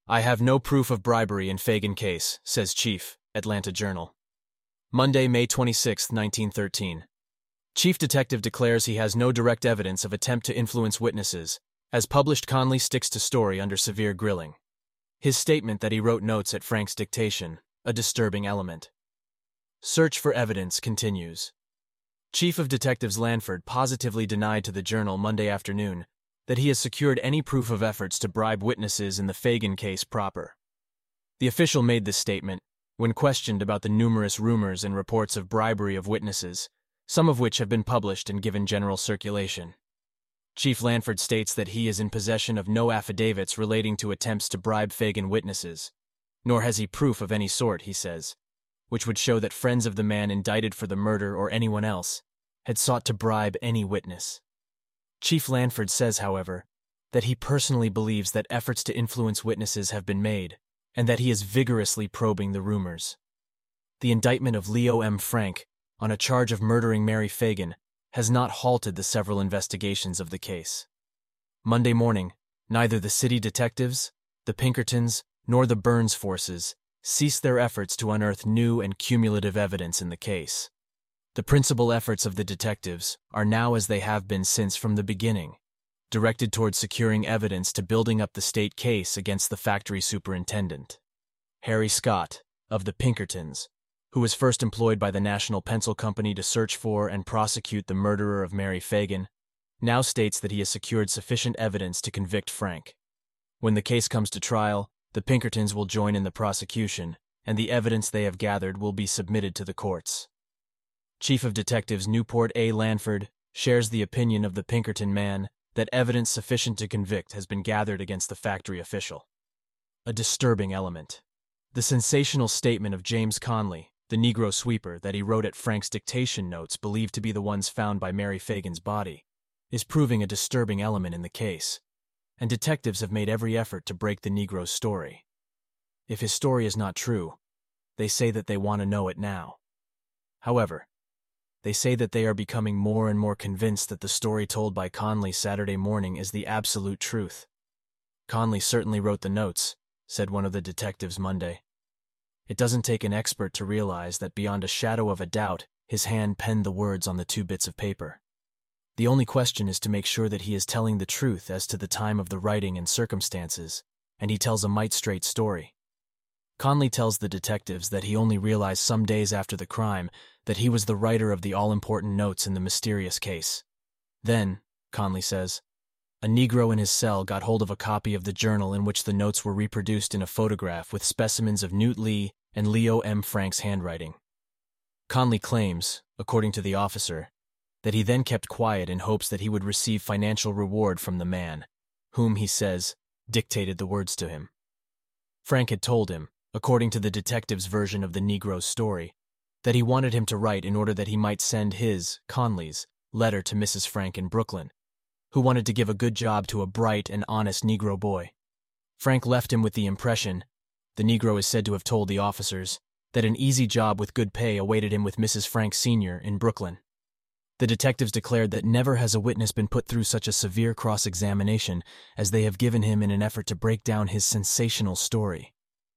"I have no proof of bribery in Fagan case," says Chief, Atlanta Journal. Monday, May 26, 1913. Chief Detective declares he has no direct evidence of attempt to influence witnesses. As published, Conley sticks to story under severe grilling. His statement that he wrote notes at Frank's dictation, a disturbing element. Search for evidence continues. Chief of Detectives Lanford positively denied to the Journal Monday afternoon that he has secured any proof of efforts to bribe witnesses in the Fagan case proper. The official made this statement when questioned about the numerous rumors and reports of bribery of witnesses, some of which have been published and given general circulation. Chief Lanford states that he is in possession of no affidavits relating to attempts to bribe Fagan witnesses, nor has he proof of any sort, he says, which would show that friends of the man indicted for the murder or anyone else had sought to bribe any witness. Chief Lanford says, however, that he personally believes that efforts to influence witnesses have been made, and that he is vigorously probing the rumors. The indictment of Leo M. Frank on a charge of murdering Mary Fagan has not halted the several investigations of the case. Monday morning, neither the city detectives, the Pinkertons, nor the Burns forces ceased their efforts to unearth new and cumulative evidence in the case. The principal efforts of the detectives are now, as they have been since from the beginning, directed toward securing evidence to building up the state case against the factory superintendent, Harry Scott, of the Pinkertons, who was first employed by the National Pencil Company to search for and prosecute the murderer of Mary Fagan, now states that he has secured sufficient evidence to convict Frank. When the case comes to trial, the Pinkertons will join in the prosecution, and the evidence they have gathered will be submitted to the courts. Chief of Detectives Newport A. Lanford shares the opinion of the Pinkerton man that evidence sufficient to convict has been gathered against the factory official. A disturbing element. The sensational statement of James Conley, the Negro sweeper, that he wrote at Frank's dictation notes believed to be the ones found by Mary Fagan's body, is proving a disturbing element in the case, and detectives have made every effort to break the Negro's story. If his story is not true, they say that they want to know it now. However, they say that they are becoming more and more convinced that the story told by Conley Saturday morning is the absolute truth. "Conley certainly wrote the notes," said one of the detectives Monday. "It doesn't take an expert to realize that beyond a shadow of a doubt, his hand penned the words on the 2 bits of paper. The only question is to make sure that he is telling the truth as to the time of the writing and circumstances, and he tells a mite straight story." Conley tells the detectives that he only realized some days after the crime that he was the writer of the all-important notes in the mysterious case. Then, Conley says, a Negro in his cell got hold of a copy of the journal in which the notes were reproduced in a photograph with specimens of Newt Lee and Leo M. Frank's handwriting. Conley claims, according to the officer, that he then kept quiet in hopes that he would receive financial reward from the man, whom, he says, dictated the words to him. Frank had told him, according to the detective's version of the Negro's story, that he wanted him to write in order that he might send his, Conley's, letter to Mrs. Frank in Brooklyn, who wanted to give a good job to a bright and honest Negro boy. Frank left him with the impression, the Negro is said to have told the officers, that an easy job with good pay awaited him with Mrs. Frank Sr. in Brooklyn. The detectives declared that never has a witness been put through such a severe cross-examination as they have given him in an effort to break down his sensational story.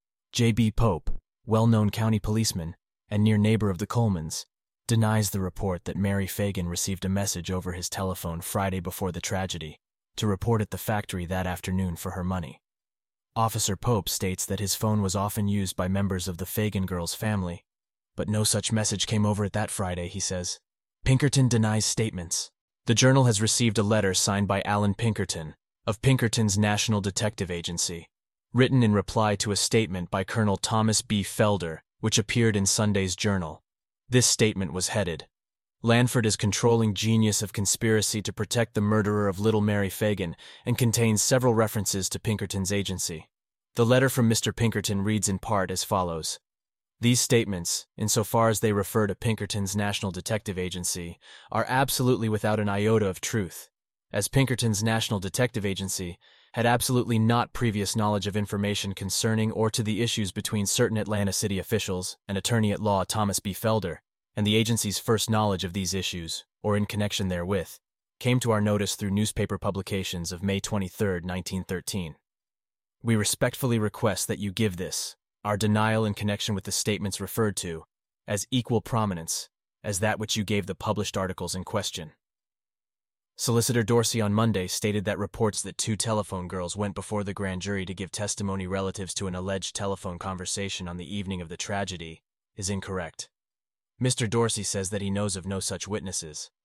J.B. Pope, well-known county policeman and near neighbor of the Colemans, denies the report that Mary Fagan received a message over his telephone Friday before the tragedy to report at the factory that afternoon for her money. Officer Pope states that his phone was often used by members of the Fagan girl's family, but no such message came over it that Friday, he says. Pinkerton denies statements. The Journal has received a letter signed by Alan Pinkerton of Pinkerton's National Detective Agency, written in reply to a statement by Colonel Thomas B. Felder, which appeared in Sunday's Journal. This statement was headed, "Lanford is controlling genius of conspiracy to protect the murderer of little Mary Fagan," and contains several references to Pinkerton's agency. The letter from Mr. Pinkerton reads in part as follows. These statements, insofar as they refer to Pinkerton's National Detective Agency, are absolutely without an iota of truth, as Pinkerton's National Detective Agency had absolutely not previous knowledge of information concerning or to the issues between certain Atlanta city officials and attorney-at-law Thomas B. Felder, and the agency's first knowledge of these issues, or in connection therewith, came to our notice through newspaper publications of May 23, 1913. We respectfully request that you give this, our denial in connection with the statements referred to, as equal prominence as that which you gave the published articles in question. Solicitor Dorsey on Monday stated that reports that 2 telephone girls went before the grand jury to give testimony relatives to an alleged telephone conversation on the evening of the tragedy is incorrect. Mr. Dorsey says that he knows of no such witnesses.